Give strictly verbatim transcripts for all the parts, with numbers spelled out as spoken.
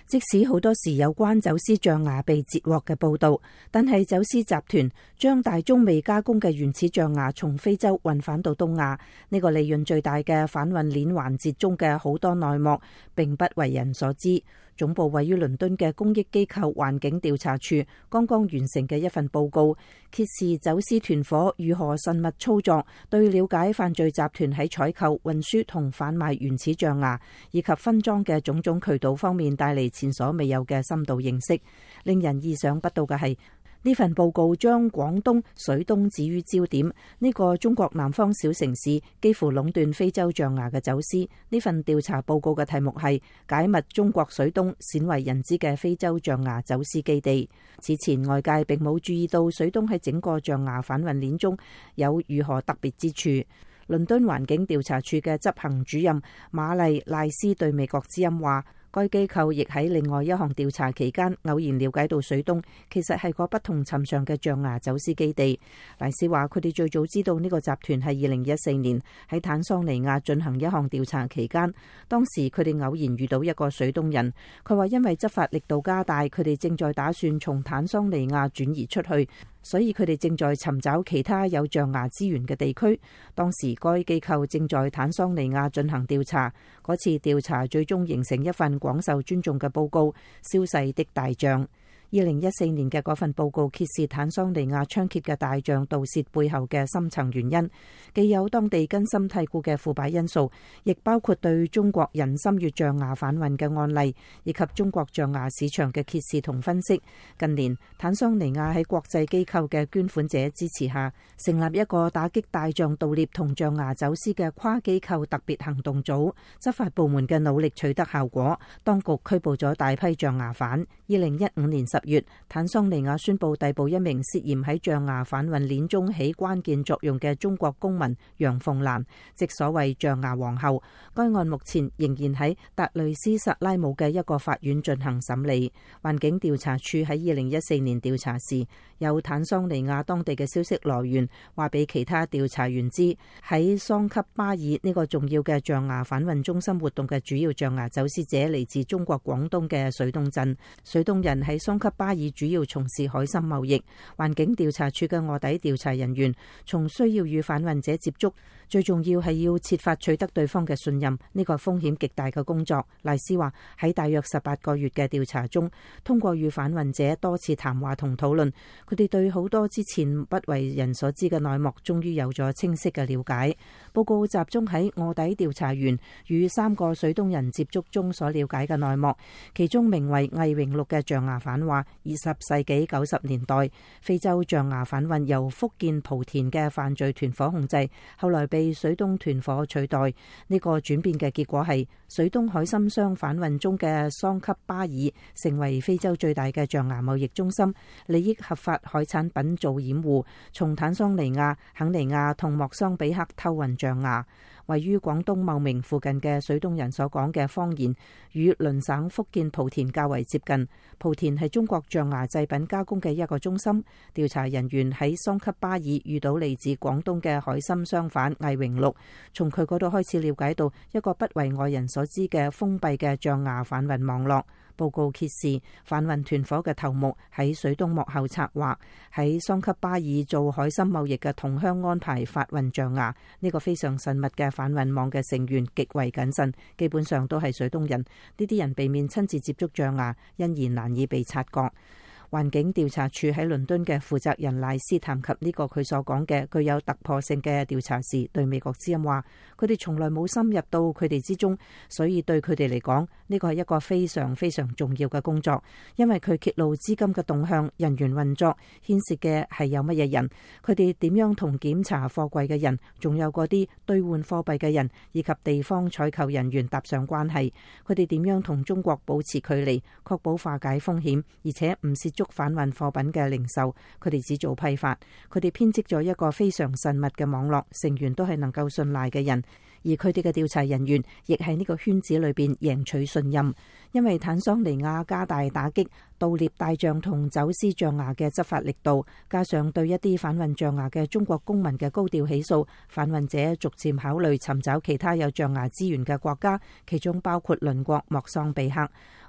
即使好多時有關走私象牙被截獲嘅報道，但係走私集團將大宗未加工嘅原始象牙從非洲運返到東亞，呢個利潤最大嘅販運鏈環節中嘅好多內幕並不為人所知。總部位於倫敦嘅公益機構環境調查處剛剛完成嘅一份報告，揭示走私團伙如何慎密操作，對了解犯罪集團喺採購、運輸同販賣原始象牙以及分裝嘅種種渠道方面帶嚟前所未有嘅深度認識。令人意想不到嘅係，呢份報告將廣東水東置於焦點，呢個中國南方小城市幾乎壟斷非洲象牙嘅走私。呢份調查報告嘅題目係解密中國水東鮮為人知嘅非洲象牙走私基地。此前外界並冇注意到水東喺整個象牙販運鏈中有如何特別之處。倫敦環境調查處嘅執行主任瑪麗賴斯對美國之音話，該機構亦喺另外一項調查期間偶然了解到水東其實係個不同尋常嘅象牙走私基地。賴斯話佢哋最早知道呢個集團係二零一四年喺坦桑尼亞進行一項調查期間，當時佢哋偶然遇到一個水東人。佢話因為執法力度加大，佢哋正在打算從坦桑尼亞轉移出去，所以佢哋正在尋找其他有象牙資源嘅地區。當時該機構正在坦桑尼亞進行調查，嗰次調查最終形成一份廣受尊重嘅報告《消逝的大象》。二零一四年嘅嗰份報告揭示坦桑尼亞猖獗嘅大象盜竊背後嘅深層原因，既有當地根深蒂固嘅腐敗因素，亦包括對中國人參與象牙販運嘅案例，以及中國象牙市場嘅揭示同分析。近年，坦桑尼亞喺國際機構嘅捐款者支持下，成立一個打擊大象盜獵同象牙走私嘅跨機構特別行動組。執法部門嘅努力取得效果，當局拘捕咗大批象牙販。二零一五年十月，坦桑尼亞宣布逮捕一名涉嫌喺象牙販運鏈中起關鍵作用嘅中國公民楊鳳蘭，即所謂象牙皇后。該案目前仍然喺達累斯薩拉姆嘅一個法院進行審理。環境調查處喺二零一四年調查時，有坦桑尼亞當地嘅消息來源話俾其他調查員知，喺桑給巴爾呢個重要嘅象牙販運中心活動嘅主要象牙走私者嚟自中國廣東嘅水東鎮。水東人喺桑給巴爾主要從事海參貿易。環境調查處嘅臥底調查人員從需要與販運者接觸，最重要係要設法取得對方嘅信任，呢個風險極大嘅工作。賴斯話喺大約十八個月嘅調查中，通過與販運者多次談話同討論，佢哋對好多之前不為人所知嘅內幕終於有咗清晰嘅了解。報告集中喺臥底調查員與三個水東人接觸中所了解嘅內幕，其中名為魏榮祿嘅象牙販話，二十世紀九十年代非洲象牙販運由福建莆田嘅犯罪團伙控制，後來被水東團伙取代。呢個轉變嘅結果係水東海參商販運中嘅桑給巴爾成為非洲最大嘅象牙貿易中心，利益合法海產品做掩護，從坦桑尼亞、肯尼亞同莫桑比克偷運象牙。位於廣東茂名附近嘅水東人所講嘅方言，與鄰省福建莆田較為接近。莆田係中國象牙製品加工嘅一個中心。調查人員喺桑給巴爾遇到嚟自廣東嘅海參商販魏榮祿，從佢嗰度開始了解到一個不為外人所知嘅封閉嘅象牙販運網絡。報告揭示，販運團伙嘅頭目喺水東幕後策劃，喺桑給巴爾做海參貿易嘅同鄉安排發運象牙。呢個非常慎密嘅販運網嘅成員極為謹慎，基本上都係水東人。呢啲人避免親自接觸象牙，因而難以被察覺。環境調查處喺倫敦嘅負責人賴斯談及呢個佢所講嘅具有突破性嘅調查時，對美國之音話：佢哋從來冇深入到佢哋之中，所以對佢哋嚟講，呢個係一個非常非常重要嘅工作，因為佢揭露資金嘅動向、人員運作，牽涉嘅係有乜嘢人，佢哋點樣同檢查貨櫃嘅人，仲有嗰啲兌換貨幣嘅人，以及地方採購人員搭上關係，佢哋點樣同中國保持距離，確保化解風險，而且唔涉足販運貨品嘅零售，佢哋只做批發。佢哋編織咗一個非常慎密嘅網絡，成員都係能夠信賴嘅人，而佢哋嘅調查人員亦喺呢個圈子裏邊贏取信任。因為坦桑尼亞加大打擊盜獵大象同走私象牙嘅執法力度，加上對一啲販運象牙嘅中國公民嘅高調起訴，販運者逐漸考慮尋找其他有象牙資源嘅國家，其中包括鄰國莫桑比克。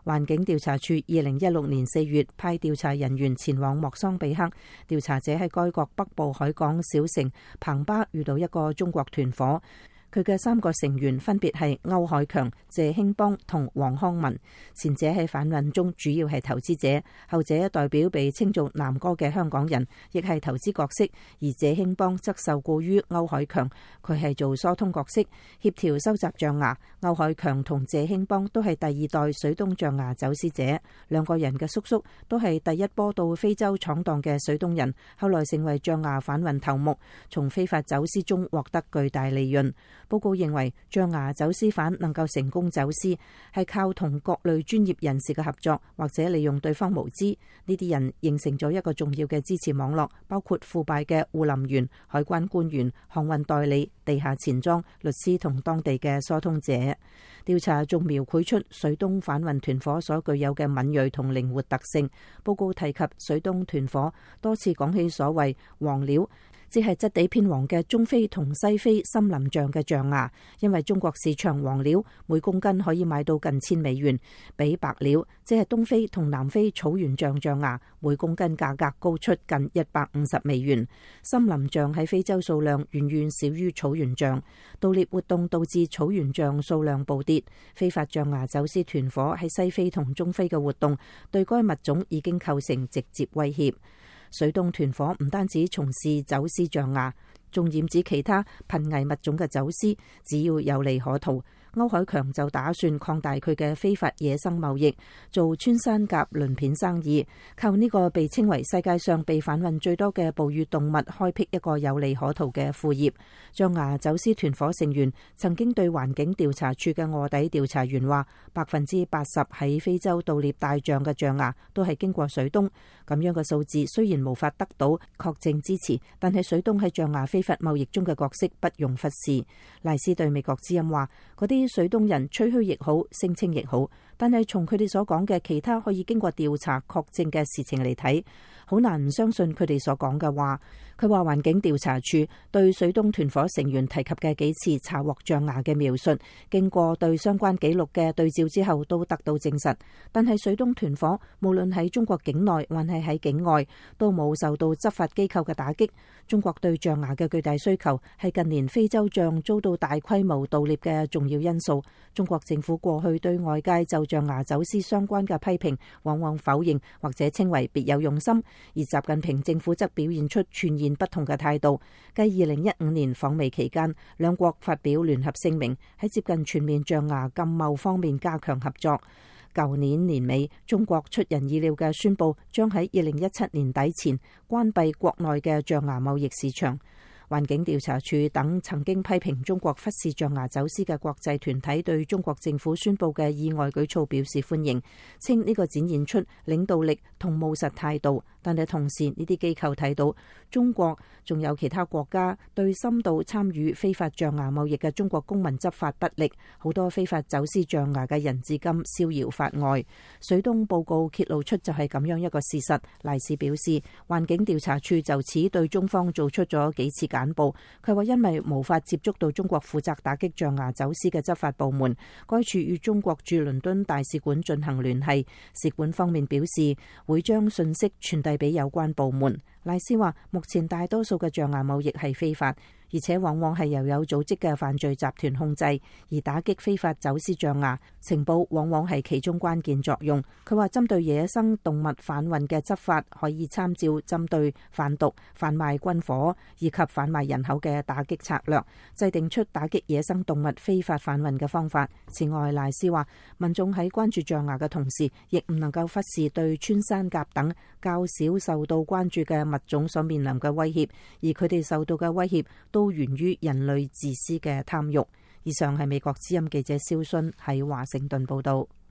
環境調查處二零一六年四月派調查人員前往莫桑比克，調查者喺該國北部海港小城彭巴遇到一個中國團伙。佢嘅三個成員分別係歐海強、謝興邦同黃康文。前者喺販運中主要係投資者，後者代表被稱做南哥嘅香港人，亦係投資角色。而謝興邦則受雇於歐海強，佢係做疏通角色，協調收集象牙。歐海強同謝興邦都係第二代水東象牙走私者，兩個人嘅叔叔都係第一波到非洲闖蕩嘅水東人，後來成為象牙販運頭目，從非法走私中獲得巨大利潤。報告認為，象牙走私犯能夠成功走私，係靠同各類專業人士嘅合作，或者利用對方無知。呢啲人形成咗一個重要嘅支持網絡，包括腐敗嘅護林員、海關官員、航運代理、地下錢莊、律師同當地嘅疏通者。調查仲描繪出水東販運團伙所具有嘅敏銳同靈活特性。報告提及水東團伙多次講起所謂黃料，即係質地偏黃嘅中非同西非森林象嘅象牙，因為中國市場黃料每公斤可以買到近千美元，比白料即係東非同南非草原象象牙每公斤價格高出近一百五十美元。森林象喺非洲數量遠遠少於草原象，盜獵活動導致草原象數量暴跌。非法象牙走私團伙喺西非同中非嘅活動，對該物種已經構成直接威脅。水東團伙唔單止從事走私象牙，仲染指其他瀕危物種嘅走私，只要有利可圖。歐海強就打算擴大佢嘅非法野生貿易，做穿山甲鱗片生意，靠呢個被稱為世界上被販運最多嘅哺乳動物，開闢一個有利可圖嘅副業。象牙走私團伙成員曾經對環境調查處嘅臥底調查員話，百分之八十喺非洲盜獵大象嘅象牙都係經過水東。咁樣嘅數字雖然無法得到確證支持，但係水東喺象牙非法貿易中嘅角色不容忽視。賴斯對美國之音話，嗰啲水東人吹噓亦好，聲稱亦好，但係從佢哋所講嘅其他可以經過調查確證嘅事情嚟睇，好難唔相信佢哋所講嘅話。佢話環境調查處對水東團伙成員提及嘅幾次查獲象牙嘅描述，經過對相關記錄嘅對照之後，都得到證實。但係水東團伙無論喺中國境內還係喺境外，都冇受到執法機構嘅打擊。中國對象牙嘅巨大需求係近年非洲象遭到大規模盜獵嘅重要因素。中國政府過去對外界就象牙走私相關嘅批評，往往否認或者稱為別有用心，而習近平政府則表現出全然不同嘅態度。繼二零一五年訪美期間，兩國發表聯合聲明，喺接近全面象牙禁貿方面加強合作。舊年年尾，中國出人意料嘅宣布，將喺二零一七年底前關閉國內嘅象牙貿易市場。環境調查處等曾經批評中國忽視象牙走私嘅國際團體對中國政府宣布嘅意外舉措表示歡迎，稱呢個展現出領導力同務實態度。但係同時，呢啲機構睇到中國仲有其他國家對深度參與非法象牙貿易嘅中國公民執法不力，好多非法走私象牙嘅人至今逍遙法外。水東報告揭露出就係咁樣一個事實。賴斯表示，環境調查處就此對中方做出咗幾次簡報。佢話因為無法接觸到中國負責打擊象牙走私嘅執法部門，該處與中國駐倫敦大使館進行聯繫，使館方面表示會將信息傳遞俾有關部門。賴斯話，目前大多數嘅象牙貿易係非法，而且往往係由有組織嘅犯罪集團控制，而打擊非法走私象牙，情報往往係其中關鍵作用。佢話針對野生動物販運嘅執法可以參照針對販毒、販賣軍火以及販賣人口嘅打擊策略，制定出打擊野生動物非法販運嘅方法。此外，賴斯話民眾喺關注象牙嘅同時，亦唔能夠忽視對穿山甲等較少受到關注嘅物種所面臨嘅威脅，而佢哋受到嘅威脅都源於人類自私嘅貪欲。以上係美國之音記者蕭순喺華盛頓報道。